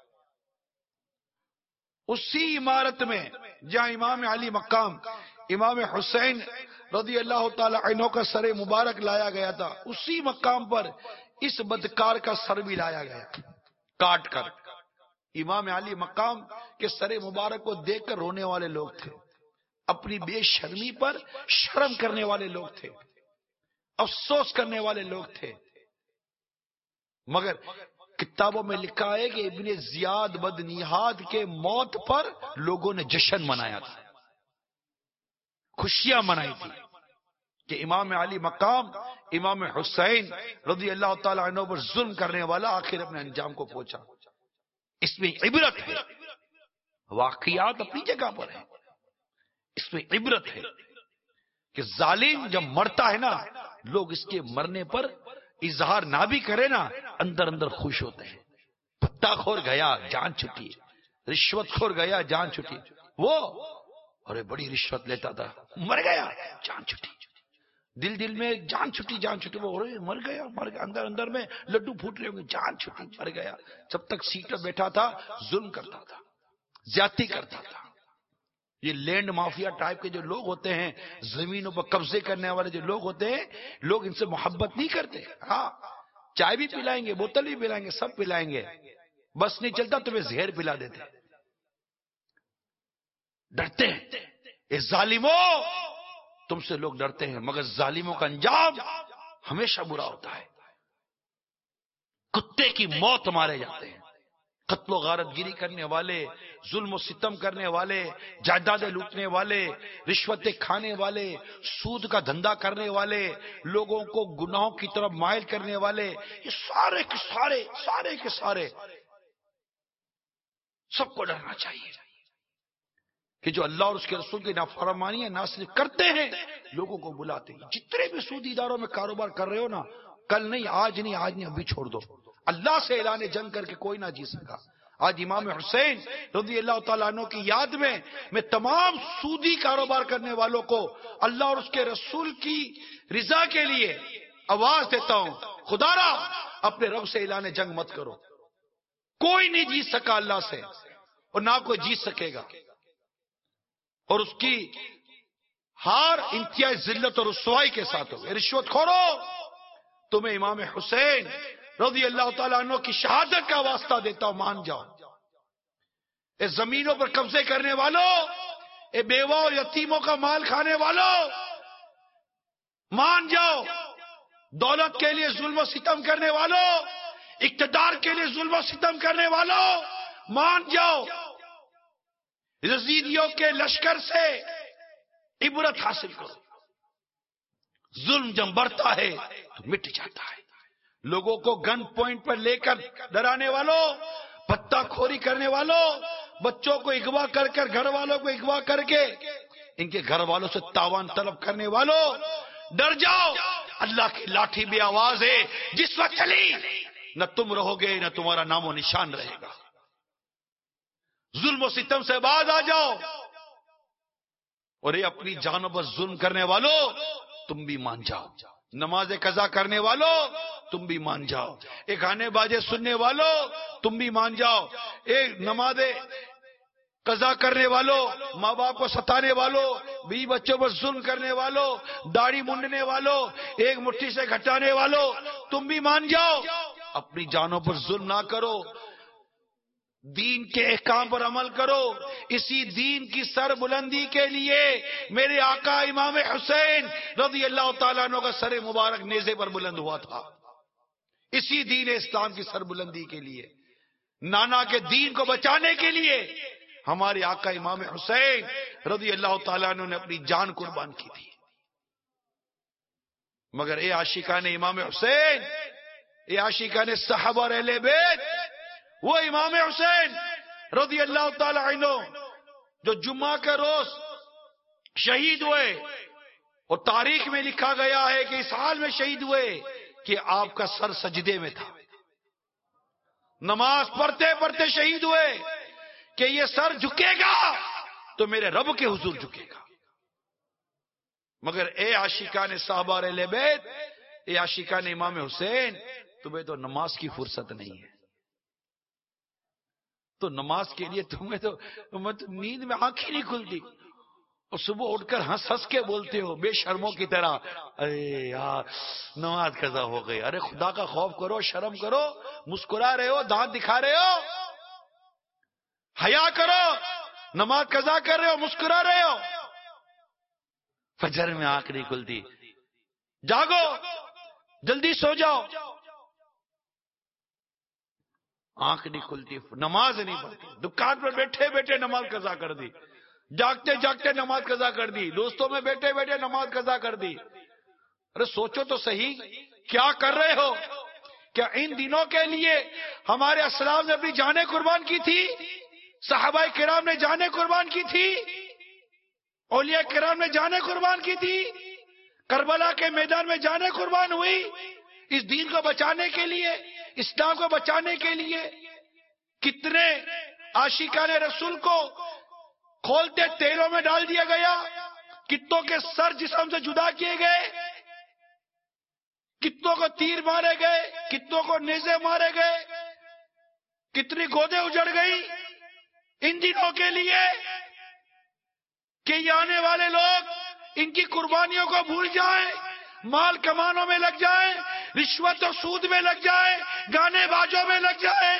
اسی عمارت میں جہاں امام علی مقام امام حسین رضی اللہ تعالی عنہ کا سر مبارک لایا گیا تھا, اسی مقام پر اس بدکار کا سر بھی لایا گیا کاٹ کر. امام علی مقام کے سر مبارک کو دیکھ کر رونے والے لوگ تھے, اپنی بے شرمی پر شرم کرنے والے لوگ تھے, افسوس کرنے والے لوگ تھے. مگر کتابوں میں لکھا ہے کہ ابن زیاد بدنیاد کے موت پر لوگوں نے جشن منایا تھا, خوشیاں منائی تھی کہ امام علی مقام امام حسین رضی اللہ تعالی عنہ پر ظلم کرنے والا آخر اپنے انجام کو پہنچا. اس میں عبرت ہے, واقعات اپنی جگہ پر ہیں, اس میں عبرت ہے کہ ظالم جب مرتا ہے نا, لوگ اس کے مرنے پر اظہار نہ بھی کرے نا, اندر اندر خوش ہوتے ہیں. پتا خور گیا جان چھٹی, رشوت خور گیا جان چھٹی. وہ ارے بڑی رشوت لیتا تھا, مر گیا جان چھٹی. دل دل میں جان چھٹی جان چھٹی, وہ مر گیا مر گیا, اندر اندر میں لڈو پھوٹ رہے ہوں گے, جان چھٹی مر گیا. جب تک سیٹ پر بیٹھا تھا ظلم کرتا تھا, زیادتی کرتا تھا. یہ لینڈ مافیا ٹائپ کے جو لوگ ہوتے ہیں, زمینوں پر قبضے کرنے والے جو لوگ ہوتے ہیں, لوگ ان سے محبت نہیں کرتے. ہاں چائے بھی پلائیں گے, بوتل بھی پلائیں گے, سب پلائیں گے, بس نہیں چلتا تمہیں زہر پلا دیتے. ڈرتے ہیں اے ظالموں, تم سے لوگ ڈرتے ہیں, مگر ظالموں کا انجام ہمیشہ برا ہوتا ہے. کتے کی موت مارے جاتے ہیں, قتل و غارت گیری کرنے والے, ظلم و ستم کرنے والے, جائیدادیں لوٹنے والے, رشوتیں کھانے والے, سود کا دھندا کرنے والے, لوگوں کو گناہوں کی طرف مائل کرنے والے, یہ سارے کے سارے سارے کے سارے سب کو ڈرنا چاہیے کہ جو اللہ اور اس کے رسول کی نافرمانی نہ صرف کرتے ہیں, لوگوں کو بلاتے ہیں. جتنے بھی سودی اداروں میں کاروبار کر رہے ہو نا, کل نہیں, آج نہیں, آج نہیں, ابھی چھوڑ دو. اللہ سے اعلان جنگ کر کے کوئی نہ جی سکا. آج امام حسین رضی اللہ تعالیٰ عنہ کی یاد میں میں تمام سودی کاروبار کرنے والوں کو اللہ اور اس کے رسول کی رضا کے لیے آواز دیتا ہوں, خدا را اپنے رب سے اعلان جنگ مت کرو. کوئی نہیں جیت سکا اللہ سے, اور نہ کوئی جیت سکے گا, اور اس کی ہار انتہائی ذلت اور رسوائی کے ساتھ ہوگی. رشوت خورو, تمہیں امام حسین رضی اللہ تعالیٰ عنہ کی شہادت کا واسطہ دیتا ہوں, مان جاؤ. اے زمینوں پر قبضے کرنے والوں, اے بیوہ اور یتیموں کا مال کھانے والوں, مان جاؤ. دولت کے لیے ظلم و ستم کرنے والوں, اقتدار کے لیے ظلم و ستم کرنے والوں, مان جاؤ. یزیدیوں کے لشکر سے عبرت حاصل کرو. ظلم جب بڑھتا ہے تو مٹ جاتا ہے. لوگوں کو گن پوائنٹ پر لے کر ڈرانے والوں, پتہ کھوری کرنے والوں, بچوں کو اغوا کر کر گھر والوں کو اغوا کر کے ان کے گھر والوں سے تاوان طلب کرنے والوں ڈر جاؤ، اللہ کی لاٹھی بھی آواز ہے، جس وقت چلی نہ تم رہو گے نہ تمہارا نام و نشان رہے گا۔ ظلم و ستم سے باز آ جاؤ، اور یہ اپنی جانوں پر ظلم کرنے والوں تم بھی مان جاؤ، نماز قضا کرنے والوں تم بھی مان جاؤ، ایک گانے باجے سننے والوں تم بھی مان جاؤ، ایک نماز قضا کرنے والوں، ماں باپ کو ستانے والوں، بیوی بچوں پر ظلم کرنے والوں، داڑھی منڈنے والوں، ایک مٹھی سے گھٹانے والوں تم بھی مان جاؤ، اپنی جانوں پر ظلم نہ کرو، دین کے احکام پر عمل کرو۔ اسی دین کی سر بلندی کے لیے میرے آقا امام حسین رضی اللہ تعالیٰ عنہ کا سر مبارک نیزے پر بلند ہوا تھا، اسی دین اسلام کی سر بلندی کے لیے، نانا کے دین کو بچانے کے لیے ہمارے آقا امام حسین رضی اللہ تعالیٰ عنہ نے اپنی جان قربان کی تھی۔ مگر اے عاشقان امام حسین، اے عاشقان صحابہ اور اہل بیت، وہ امام حسین رضی اللہ تعالی عنہ جو جمعہ کے روز شہید ہوئے، اور تاریخ میں لکھا گیا ہے کہ اس حال میں شہید ہوئے کہ آپ کا سر سجدے میں تھا، نماز پڑھتے پڑھتے شہید ہوئے کہ یہ سر جھکے گا تو میرے رب کے حضور جھکے گا۔ مگر اے عاشقان صحابہ اور اہل بیت، اے عاشقان امام حسین، تمہیں تو نماز کی فرصت نہیں ہے، تو نماز کے لیے تمہیں تو نیند میں آنکھیں نہیں کھلتی، اور صبح اٹھ کر ہنس ہنس کے بولتے ہو بے شرموں کی طرح، ارے یار نماز قضا ہو گئی، ارے خدا کا خوف کرو، شرم کرو، مسکرا رہے ہو، دانت دکھا رہے ہو، حیا کرو، نماز قضا کر رہے ہو، مسکرا رہے ہو، فجر میں آنکھ نہیں کھلتی، جاگو، جلدی سو جاؤ، آنکھ نہیں کھلتی، نماز نہیں پڑھتی، دکان پر بیٹھے بیٹھے نماز قضا کر دی، جاگتے جاگتے نماز قضا کر دی، دوستوں میں بیٹھے بیٹھے نماز قضا کر دی۔ ارے سوچو تو صحیح، کیا کر رہے ہو؟ کیا ان دنوں کے لیے ہمارے اسلاف نے اپنی جانیں قربان کی تھی؟ صحابہ کرام نے جانیں قربان کی تھی، اولیاء کرام نے جانیں قربان کی تھی، کربلا کے میدان میں جانیں قربان ہوئی اس دین کو بچانے کے لیے، اسلام کو بچانے کے لیے۔ کتنے عاشقان رسول کو کھولتے تیلوں میں ڈال دیا گیا، کتوں کے سر جسم سے جدا کیے گئے، کتوں کو تیر مارے گئے، کتوں کو نیزے مارے گئے، کتنی گودیں اجڑ گئی ان دنوں کے لیے کہ یہ آنے والے لوگ ان کی قربانیوں کو بھول جائیں، مال کمانوں میں لگ جائیں، رشوت اور سود میں لگ جائیں، گانے باجوں میں لگ جائیں۔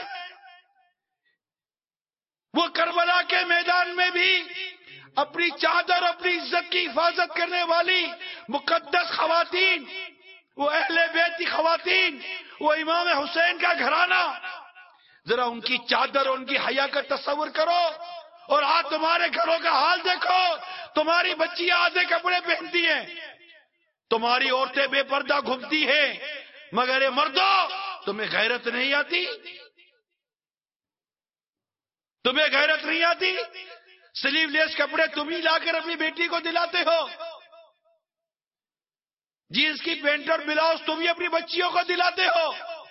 وہ کربلا کے میدان میں بھی اپنی چادر، اپنی عزت کی حفاظت کرنے والی مقدس خواتین، وہ اہل بیت کی خواتین، وہ امام حسین کا گھرانہ، ذرا ان کی چادر اور ان کی حیا کا تصور کرو، اور آج تمہارے گھروں کا حال دیکھو، تمہاری بچیاں آدھے کپڑے پہنتی ہیں، تمہاری عورتیں بے پردہ گھومتی ہیں، مگر اے مردوں تمہیں غیرت نہیں آتی؟ تمہیں غیرت نہیں آتی؟ سلیو لیس کپڑے تم ہی لا کر اپنی بیٹی کو دلاتے ہو، جینس کی پینٹ اور بلاؤز تم ہی اپنی بچیوں کو دلاتے ہو۔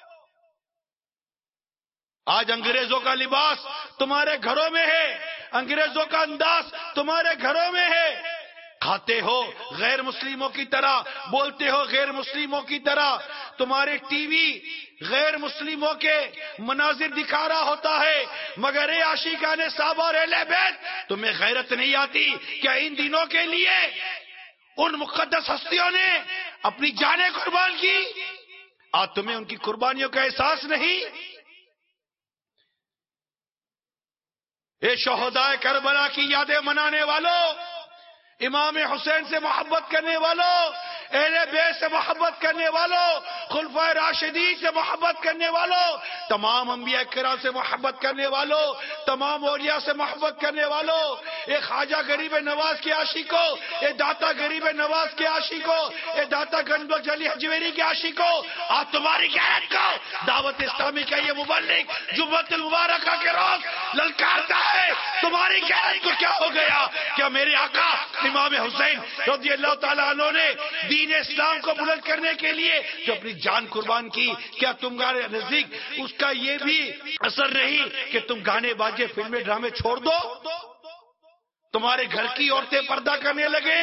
آج انگریزوں کا لباس تمہارے گھروں میں ہے، انگریزوں کا انداز تمہارے گھروں میں ہے، کھاتے ہو غیر مسلموں کی طرح، بولتے ہو غیر مسلموں کی طرح، تمہارے ٹی وی غیر مسلموں کے مناظر دکھا رہا ہوتا ہے، مگر اے عاشقان صحابہ اور اہل بیت، تمہیں غیرت نہیں آتی؟ کیا ان دنوں کے لیے ان مقدس ہستیوں نے اپنی جانیں قربان کی؟ آج تمہیں ان کی قربانیوں کا احساس نہیں؟ اے شہداء کربلا کی یادیں منانے والوں، امام حسین سے محبت کرنے والوں، اہل بیت سے محبت کرنے والوں، خلفائے راشدین سے محبت کرنے والوں، تمام انبیاء کرام سے محبت کرنے والوں، تمام اولیاء سے محبت کرنے والوں، ایک خواجہ غریب نواز کے عاشقوں، ایک داتا غریب نواز کے عاشقوں، ایک داتا گنج بخش علی حجویری کے عاشقوں، آج تمہاری غیرت کو دعوت اسلامی کا یہ مبلغ جمعۃ المبارکہ کے روز للکارتا ہے. تمہاری غیرت کو کیا ہو گیا؟ کیا میرے آقا امام حسین رضی اللہ تعالیٰ عنہ نے دین اسلام کو بلند کرنے کے لیے جو اپنی جان قربان کی، کیا تمہارے نزدیک اس کا یہ بھی اثر نہیں کہ تم گانے باجے فلمیں ڈرامے چھوڑ دو؟ تمہارے گھر کی عورتیں پردہ کرنے لگے.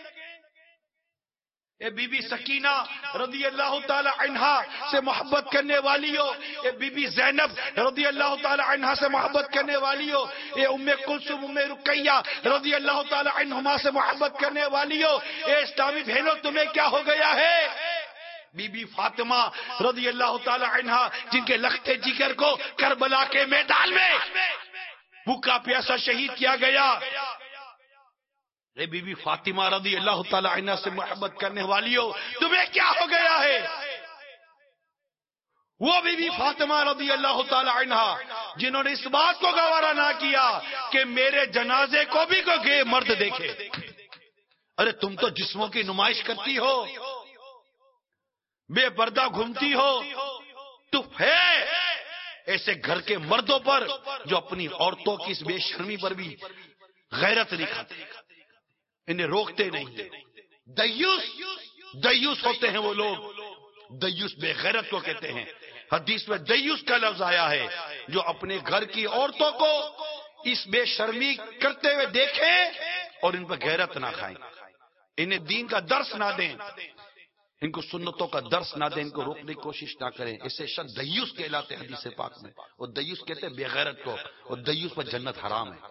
اے بی بی سکینہ رضی اللہ تعالی عنہا سے محبت کرنے والی ہو، اے بی بی زینب رضی اللہ تعالی عنہا سے محبت کرنے والی ہو، اے ام کلثوم ام رقیہ رضی اللہ تعالی عنہما سے محبت کرنے والی ہو، اے اسلامی بہنوں تمہیں کیا ہو گیا ہے؟ بی بی فاطمہ رضی اللہ تعالی عنہا جن کے لخت جگر کو کربلا کے میدان میں بھوکا پیاسا شہید کیا گیا، اے بی بی فاطمہ رضی اللہ تعالی عنہ سے محبت کرنے والی ہو، تمہیں کیا ہو گیا ہے؟ وہ بی بی فاطمہ رضی اللہ تعالی عنہ جنہوں نے اس بات کو گوارا نہ کیا کہ میرے جنازے کو بھی کوئی گئے مرد دیکھے. ارے تم تو جسموں کی نمائش کرتی ہو، بے پردہ گھومتی ہو، تو ہے ایسے گھر کے مردوں پر جو اپنی عورتوں کی اس بے شرمی پر بھی غیرت دکھاتے، انہیں روکتے نہیں. دیوس دیوس ہوتے ہیں وہ لوگ، دیوس بے غیرت کو کہتے ہیں. حدیث میں دیوس کا لفظ آیا ہے جو اپنے گھر کی عورتوں کو اس بے شرمی کرتے ہوئے دیکھیں اور ان پر غیرت نہ کھائیں، انہیں دین کا درس نہ دیں، ان کو سنتوں کا درس نہ دیں، ان کو روکنے کی کوشش نہ کریں. اسے شخص دیوس کہلاتے ہیں حدیث پاک میں. اور دیوس کہتے ہیں بے غیرت کو، اور دیوس پر جنت حرام ہے.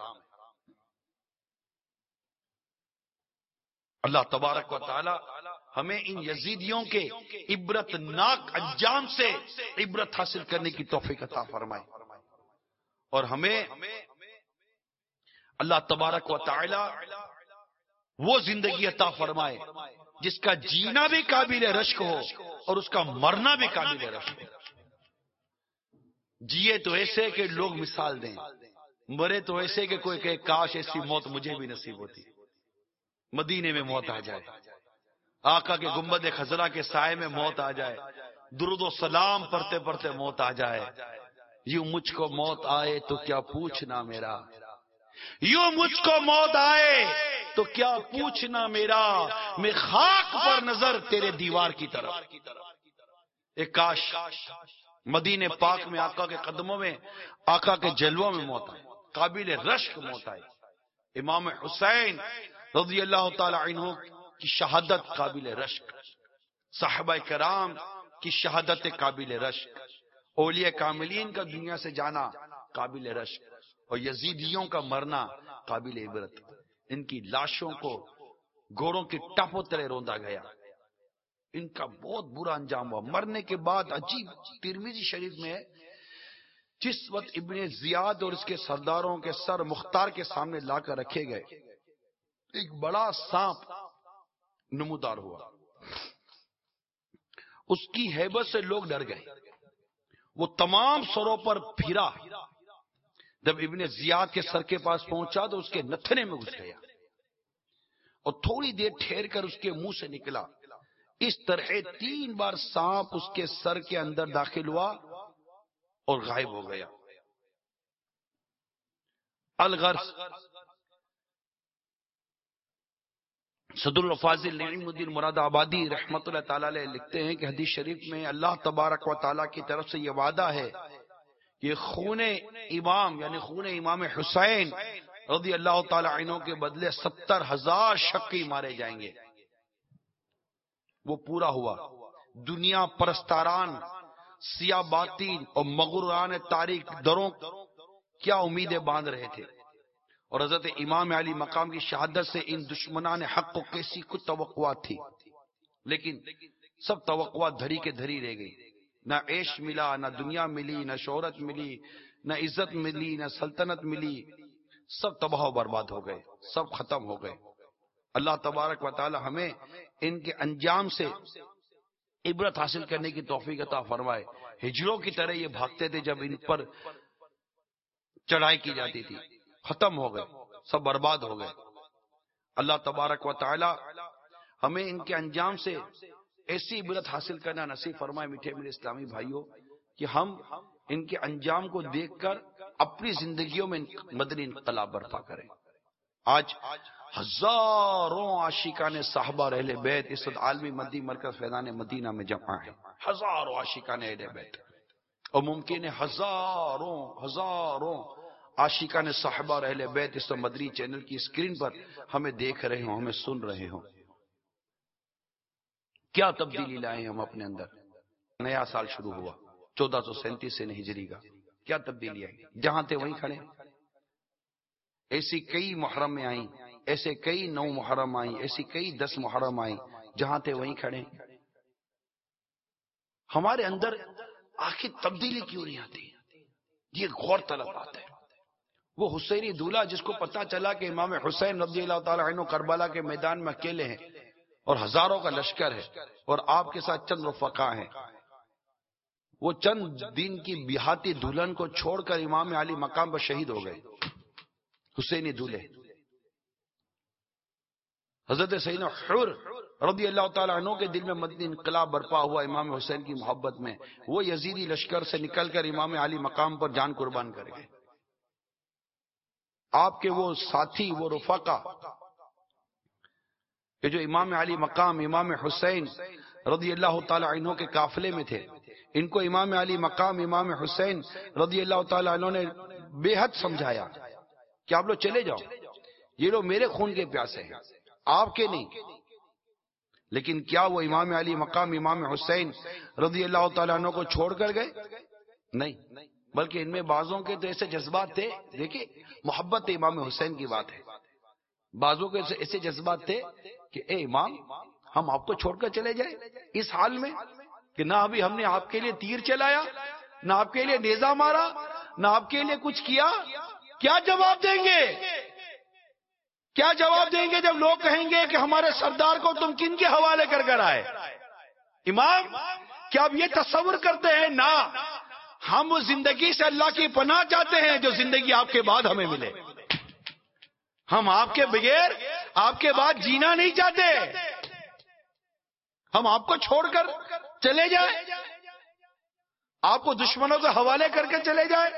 اللہ تبارک و تعالی ہمیں ان یزیدیوں کے عبرت ناک انجام سے عبرت حاصل کرنے کی توفیق عطا فرمائے، اور ہمیں اللہ تبارک و تعالی وہ زندگی عطا فرمائے جس کا جینا بھی قابل رشک ہو اور اس کا مرنا بھی قابل رشک ہو. جیے تو ایسے کہ لوگ مثال دیں، مرے تو ایسے کہ کوئی کہے کاش ایسی موت مجھے بھی نصیب ہوتی، مدینے میں موت آ جائے، آقا کے گنبد خضرا کے سائے میں موت آ جائے، درود و سلام پڑھتے پڑھتے موت آ جائے. یوں مجھ کو موت آئے تو کیا پوچھنا میرا، یوں مجھ کو موت آئے تو کیا پوچھنا میرا، میں خاک پر نظر تیرے دیوار کی طرف. ایک کاش مدینے پاک میں آقا کے قدموں میں، آقا کے جلووں میں موت آئے، قابل رشک موت آئے. امام حسین رضی اللہ تعالی عنہ کی شہادت قابل رشک، صحابہ کرام کی شہادت قابل رشک، اولیاء کاملین کا دنیا سے جانا قابل رشک، اور یزیدیوں کا مرنا قابل عبرت. ان کی لاشوں کو گھوڑوں کی ٹپوں طرح روندا گیا، ان کا بہت برا انجام ہوا. مرنے کے بعد عجیب ترمذی شریف میں ہے، جس وقت ابن زیاد اور اس کے سرداروں کے سر مختار کے سامنے لا کر رکھے گئے، ایک بڑا سانپ نمودار ہوا. اس کی ہیبت سے لوگ ڈر گئے، وہ تمام سروں پر پھرا. جب ابن زیاد کے سر کے پاس پہنچا تو اس کے نتھنے میں گھس گیا، اور تھوڑی دیر ٹھہر کر اس کے منہ سے نکلا. اس طرح تین بار سانپ اس کے سر کے اندر داخل ہوا اور غائب ہو گیا. الغرض صدر الفاضل نعیم الدین مراد آبادی رحمت اللہ تعالی علیہ لکھتے ہیں کہ حدیث شریف میں اللہ تبارک و تعالی کی طرف سے یہ وعدہ ہے کہ خون امام یعنی خون امام حسین رضی اللہ تعالی عنہ کے بدلے ستر ہزار شقی مارے جائیں گے. وہ پورا ہوا. دنیا پرستاران، سیاہ باطین اور مغروران تاریخ دروں کیا امیدیں باندھ رہے تھے، اور حضرت امام علی مقام کی شہادت سے ان دشمنان حق کو کیسی کچھ توقعات تھی، لیکن سب توقعات دھری کے دھری رہ گئی. نہ عیش ملا، نہ دنیا ملی، نہ شہرت ملی، نہ عزت ملی، نہ سلطنت ملی. سب تباہ و برباد ہو گئے، سب ختم ہو گئے. اللہ تبارک و تعالی ہمیں ان کے انجام سے عبرت حاصل کرنے کی توفیق عطا فرمائے. ہجروں کی طرح یہ بھاگتے تھے جب ان پر چڑھائی کی جاتی تھی، ختم ہو گئے، سب برباد ہو گئے. اللہ تبارک و تعالی ہمیں ان کے انجام سے ایسی عبرت حاصل کرنا نصیب فرمائے. میٹھے میرے اسلامی بھائیوں، کہ ہم ان کے انجام کو دیکھ کر اپنی زندگیوں میں مدنی انقلاب برپا کریں. آج ہزاروں عاشقان صحابہ اور اہل بیت اس وقت عالمی مدی مرکز فیضان مدینہ میں جمع ہیں. ہزاروں عاشقان اہل بیت، اور ممکن ہے ہزاروں ہزاروں عاشقان صحابہ اور اہل بیت اس وقت مدنی چینل کی اسکرین پر ہمیں دیکھ رہے ہوں، ہمیں سن رہے ہوں. کیا تبدیلی لائے ہم اپنے اندر. نیا سال شروع ہوا چودہ سو سینتیس سے ہجری کا. کیا تبدیلی آئی؟ جہاں تھے وہیں کھڑے. ایسی کئی محرم میں آئیں، ایسے کئی نو محرم آئیں، ایسی کئی دس محرم آئیں، جہاں تھے وہیں کھڑے. ہمارے اندر آخر تبدیلی کیوں نہیں آتی؟ یہ غور طلب بات ہے. وہ حسینی دولہا جس کو پتا چلا کہ امام حسین رضی اللہ تعالی عنہ کربلا کے میدان میں اکیلے ہیں اور ہزاروں کا لشکر ہے اور آپ کے ساتھ چند رفقا ہیں، وہ چند دن کی بیہاتی دلہن کو چھوڑ کر امام علی مقام پر شہید ہو گئے. حسینی دولہے حضرت سیدنا حر رضی اللہ تعالیٰ عنہ کے دل میں مدنی انقلاب برپا ہوا امام حسین کی محبت میں. وہ یزیدی لشکر سے نکل کر امام علی مقام پر جان قربان کر گئے. آپ کے وہ ساتھی، وہ رفقا کہ جو امام علی مقام امام حسین رضی اللہ تعالی عنہ کے قافلے میں تھے، ان کو امام علی مقام امام حسین رضی اللہ تعالی عنہ نے بے حد سمجھایا کہ آپ لوگ چلے جاؤ، یہ لوگ میرے خون کے پیاسے ہیں، آپ کے نہیں. لیکن کیا وہ امام علی مقام امام حسین رضی اللہ تعالی عنہ کو چھوڑ کر گئے؟ نہیں، بلکہ ان میں بعضوں کے تو ایسے جذبات تھے. دیکھیں، محبت امام حسین کی بات ہے. بعضوں کے ایسے جذبات تھے کہ اے امام، ہم آپ کو چھوڑ کر چلے جائیں اس حال میں کہ نہ ابھی ہم نے آپ کے لیے تیر چلایا، نہ آپ کے لیے نیزہ مارا، نہ آپ کے لیے کچھ کیا. کیا جواب دیں گے؟ کیا جواب دیں گے جب لوگ کہیں گے کہ ہمارے سردار کو تم کن کے حوالے کر کر آئے؟ امام، کیا آپ یہ تصور کرتے ہیں؟ نہ، ہم اس زندگی سے اللہ کی پناہ چاہتے ہیں جو زندگی آپ کے بعد ہمیں ملے. ہم آپ کے بغیر آپ کے بعد جینا نہیں چاہتے. ہم آپ کو چھوڑ کر چلے جائیں، آپ کو دشمنوں کے حوالے کر کے چلے جائیں،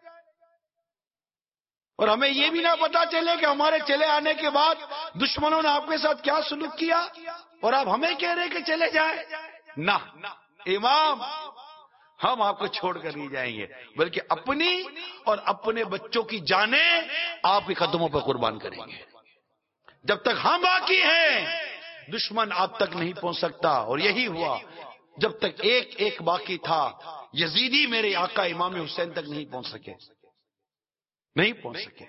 اور ہمیں یہ بھی نہ پتا چلے کہ ہمارے چلے آنے کے بعد دشمنوں نے آپ کے ساتھ کیا سلوک کیا اور آپ ہمیں کہہ رہے کہ چلے جائیں. نہ امام، ہم آپ کو چھوڑ کر نہیں جائیں گے، بلکہ اپنی اور اپنے بچوں کی جانیں آپ کے قدموں پر قربان کریں گے. جب تک ہم باقی ہیں دشمن آپ تک نہیں پہنچ سکتا. اور یہی ہوا، جب تک ایک ایک باقی تھا یزیدی میرے آقا امام حسین تک نہیں پہنچ سکے، نہیں پہنچ سکے.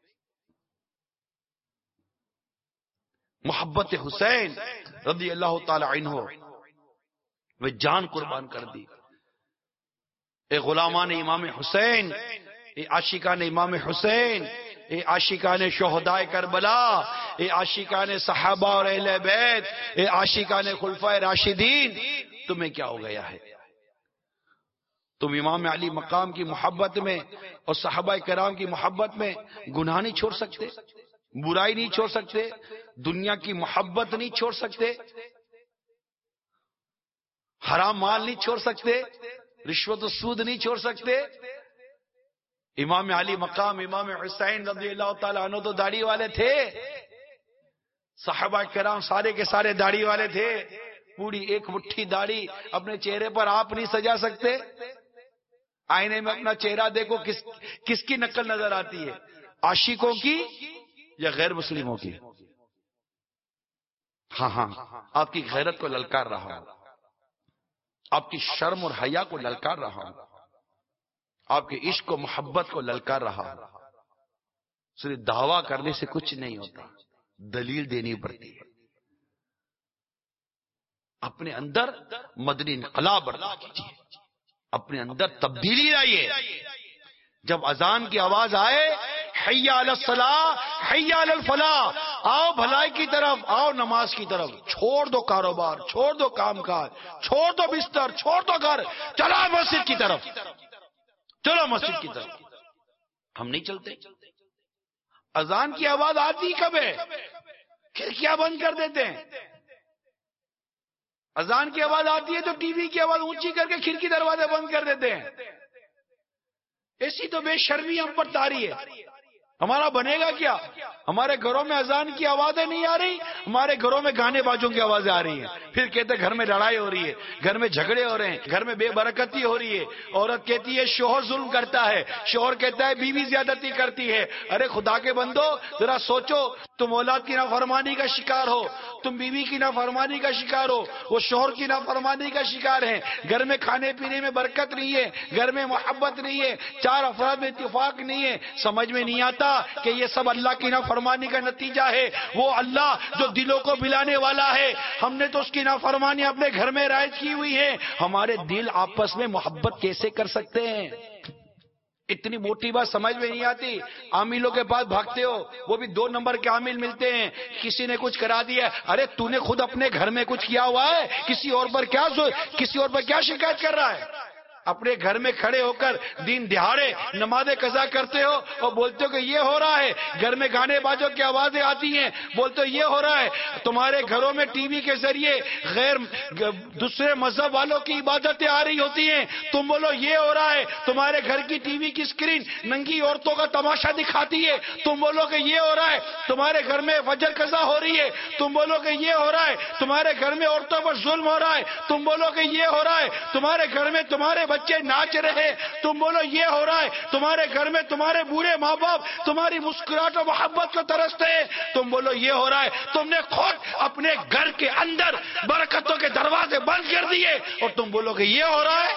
محبت حسین رضی اللہ تعالی عنہ وہ جان قربان کر دی. اے غلامان امام حسین، اے عاشقان امام حسین، اے عاشقان شہدائے کربلا، اے عاشقان صحابہ اور اہل بیت، اے عاشقان خلفائے راشدین، تمہیں کیا ہو گیا ہے؟ تم امام علی مقام کی محبت میں اور صحابہ کرام کی محبت میں گناہ نہیں چھوڑ سکتے، برائی نہیں چھوڑ سکتے، دنیا کی محبت نہیں چھوڑ سکتے، حرام مال نہیں چھوڑ سکتے، رشوت و سود نہیں چھوڑ سکتے. امام علی مقام امام حسین رضی اللہ تعالیٰ عنہ تو داڑھی والے تھے، صحابہ کرام سارے کے سارے داڑھی والے تھے. پوری ایک مٹھی داڑھی اپنے چہرے پر آپ نہیں سجا سکتے. آئینے میں اپنا چہرہ دیکھو، کس کس کی نقل نظر آتی ہے؟ عاشقوں کی یا غیر مسلموں کی؟ ہاں ہاں، آپ کی غیرت کو للکار رہا ہوں، آپ کی شرم اور حیا کو للکار رہا ہوں، آپ کے عشق و محبت کو للکار رہا ہوں. صرف دعویٰ کرنے سے کچھ نہیں ہوتا، دلیل دینی پڑتی ہے. اپنے اندر مدنی انقلاب برپا کیجیے، اپنے اندر تبدیلی لائیے. جب اذان کی آواز آئے حی علی الصلاح حی علی الفلاح، آؤ بھلائی کی طرف، آؤ نماز کی طرف، چھوڑ دو کاروبار، چھوڑ دو کام کاج، چھوڑ دو بستر، چھوڑ دو گھر، چلو مسجد کی طرف، چلو مسجد کی طرف۔ ہم نہیں چلتے۔ اذان کی آواز آتی کب ہے؟ کھڑکیاں بند کر دیتے ہیں۔ اذان کی آواز آتی ہے تو ٹی وی کی آواز اونچی کر کے کھڑکی دروازے بند کر دیتے ہیں۔ ایسی تو بے شرمی ہم پر طاری ہے۔ ہمارا بنے گا کیا؟ ہمارے گھروں میں اذان کی آوازیں نہیں آ رہی، ہمارے گھروں میں گانے بازوں کی آوازیں آ رہی ہیں۔ پھر کہتے ہیں گھر میں لڑائی ہو رہی ہے، گھر میں جھگڑے ہو رہے ہیں، گھر میں بے برکتی ہو رہی ہے۔ عورت کہتی ہے شوہر ظلم کرتا ہے، شوہر کہتا ہے بیوی زیادتی کرتی ہے۔ ارے خدا کے بندو ذرا سوچو، تم اولاد کی نافرمانی کا شکار ہو، تم بیوی کی نافرمانی کا شکار ہو، وہ شوہر کی نافرمانی کا شکار ہیں۔ گھر میں کھانے پینے میں برکت نہیں ہے، گھر میں محبت نہیں ہے، چار افراد میں اتفاق نہیں ہے۔ سمجھ میں نہیں آتا کہ یہ سب اللہ کی نافرمانی کا نتیجہ ہے۔ وہ اللہ جو دلوں کو ملانے والا ہے، ہم نے تو اس کی نافرمانی اپنے گھر میں رائج کی ہوئی ہے۔ ہمارے دل آپس میں محبت کیسے کر سکتے ہیں؟ اتنی موٹی بات سمجھ میں نہیں آتی۔ عاملوں کے پاس بھاگتے ہو، وہ بھی دو نمبر کے عامل ملتے ہیں۔ کسی نے کچھ کرا دیا، ارے تو نے خود اپنے گھر میں کچھ کیا ہوا ہے، کسی اور پر کیا کسی اور پر کیا شکایت کر رہا ہے؟ اپنے گھر میں کھڑے ہو کر دن دہاڑے نماز قضا کرتے ہو اور بولتے ہو کہ یہ ہو رہا ہے۔ گھر میں گانے بازوں کی آوازیں آتی ہیں، بولتے ہو یہ ہو رہا ہے۔ تمہارے گھروں میں ٹی وی کے ذریعے غیر دوسرے مذہب والوں کی عبادتیں آ رہی ہوتی ہیں، تم بولو یہ ہو رہا ہے۔ تمہارے گھر کی ٹی وی کی اسکرین ننگی عورتوں کا تماشا دکھاتی ہے، تم بولو کہ یہ ہو رہا ہے۔ تمہارے گھر میں فجر قضا ہو رہی ہے، تم بولو کہ یہ ہو رہا ہے۔ تمہارے گھر میں عورتوں پر ظلم ہو رہا ہے، تم بولو کہ یہ ہو رہا ہے۔ تمہارے گھر میں تمہارے بچے ناچ رہے، تم بولو یہ ہو رہا ہے۔ تمہارے گھر میں تمہارے بوڑھے ماں باپ تمہاری مسکراہٹ و محبت کو ترستے ہیں، تم بولو یہ ہو رہا ہے۔ تم نے خود اپنے گھر کے اندر برکتوں کے دروازے بند کر دیے اور تم بولو کہ یہ ہو رہا ہے۔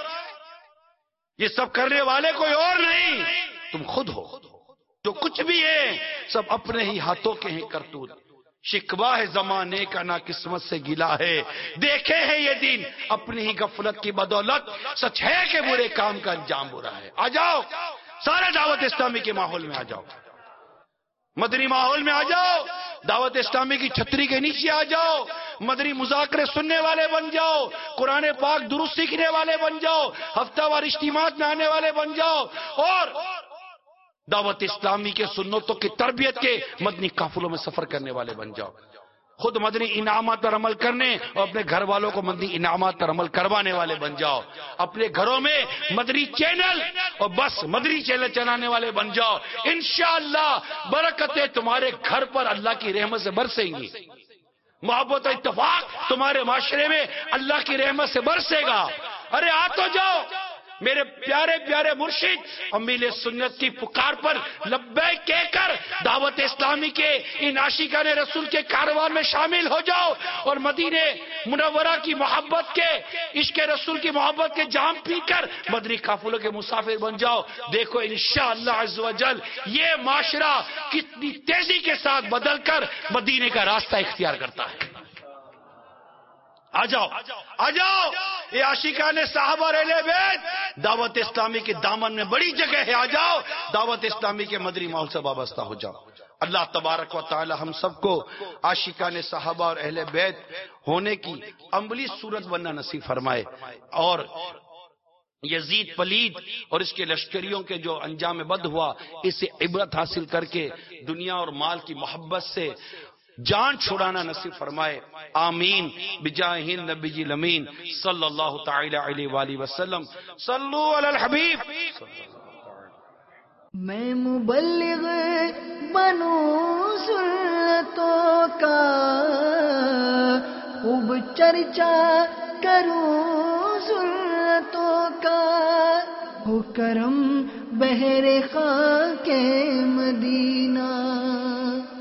یہ سب کرنے والے کوئی اور نہیں، تم خود ہو۔ جو کچھ بھی ہے سب اپنے ہی ہاتھوں کے ہیں کرتوت۔ شکوہ ہے زمانے کا نہ قسمت سے گلا ہے، دیکھے ہیں یہ دن اپنی ہی غفلت کی بدولت، سچ ہے کہ برے کام کا انجام برا ہے۔ آ جاؤ سارے دعوت اسلامی کے ماحول میں آ جاؤ، مدنی ماحول میں آ جاؤ، دعوت اسلامی کی چھتری کے نیچے آ جاؤ، مدنی مذاکرے سننے والے بن جاؤ، قرآن پاک درست سیکھنے والے بن جاؤ، ہفتہ وار اجتماعات میں آنے والے بن جاؤ، اور دعوت اسلامی کے سنتوں کی تربیت کے مدنی قافلوں میں سفر کرنے والے بن جاؤ، خود مدنی انعامات پر عمل کرنے اور اپنے گھر والوں کو مدنی انعامات پر عمل کروانے والے بن جاؤ، اپنے گھروں میں مدنی چینل اور بس مدنی چینل چلانے والے بن جاؤ۔ انشاءاللہ برکتیں تمہارے گھر پر اللہ کی رحمت سے برسیں گی، محبت و اتفاق تمہارے معاشرے میں اللہ کی رحمت سے برسے گا۔ ارے آ تو جاؤ، میرے پیارے پیارے مرشد امیل سنت کی پکار پر لبیک کہہ کر دعوت اسلامی کے ان عاشقان رسول کے کاروان میں شامل ہو جاؤ اور مدینے منورہ کی محبت کے، عشق رسول کی محبت کے جام پی کر مدنی قافلوں کے مسافر بن جاؤ۔ دیکھو انشاءاللہ عز و جل یہ معاشرہ کتنی تیزی کے ساتھ بدل کر مدینے کا راستہ اختیار کرتا ہے۔ آ جاؤ آ جاؤ، یہ عاشقان صحابہ اور اہل بیت دعوت اسلامی کے دامن میں بڑی جگہ ہے، آ جاؤ دعوت اسلامی کے مدنی ماحول سے وابستہ ہو جاؤ۔ اللہ تبارک و تعالی ہم سب کو عاشقان صحابہ اور اہل بیت ہونے کی عملی صورت بننا نصیب فرمائے، اور یزید پلید اور اس کے لشکریوں کے جو انجام بد ہوا اسے عبرت حاصل کر کے دنیا اور مال کی محبت سے جان چھڑانا نصیب فرمائے، آمین بجاہ النبی الامین صلی اللہ تعالی علیہ وآلہ وسلم۔ صلو علی الحبیب۔ میں مبلغ بنوں سنتوں کا، خوب چرچا کروں سنتوں کا، ہو کرم بہر خاک مدینہ۔